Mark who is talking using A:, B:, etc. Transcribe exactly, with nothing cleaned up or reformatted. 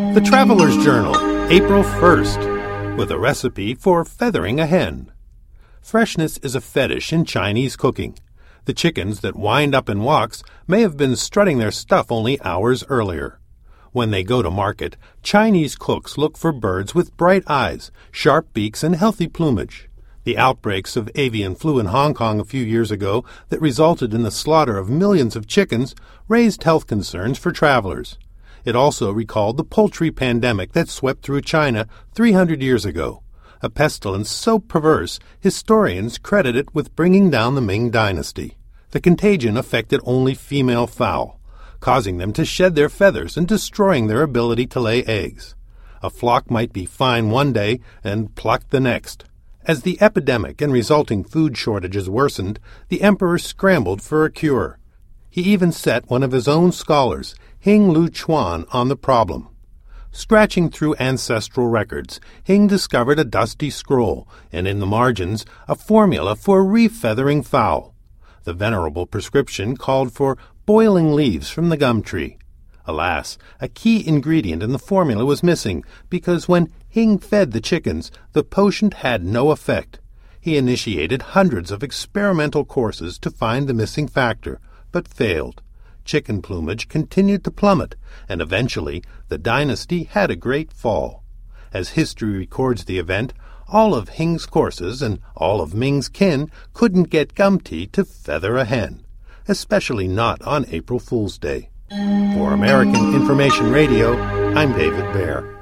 A: The Traveler's Journal, April first, with a recipe for feathering a hen. Freshness is a fetish in Chinese cooking. The chickens that wind up in woks may have been strutting their stuff only hours earlier. When they go to market, Chinese cooks look for birds with bright eyes, sharp beaks, and healthy plumage. The outbreaks of avian flu in Hong Kong a few years ago that resulted in the slaughter of millions of chickens raised health concerns for travelers. It also recalled the poultry pandemic that swept through China three hundred years ago, a pestilence so perverse historians credit it with bringing down the Ming dynasty. The contagion affected only female fowl, causing them to shed their feathers and destroying their ability to lay eggs. A flock might be fine one day and plucked the next. As the epidemic and resulting food shortages worsened, the emperor scrambled for a cure. He even set one of his own scholars, Hing Lu Chuan, on the problem. Scratching through ancestral records, Hing discovered a dusty scroll, and in the margins, a formula for refeathering fowl. The venerable prescription called for boiling leaves from the gum tree. Alas, a key ingredient in the formula was missing, because when Hing fed the chickens, the potion had no effect. He initiated hundreds of experimental courses to find the missing factor, but failed. Chicken plumage continued to plummet, and eventually the dynasty had a great fall. As history records the event, all of Hing's courses and all of Ming's kin couldn't get gum tea to feather a hen, especially not on April Fool's Day. For American Information Radio, I'm David Baer.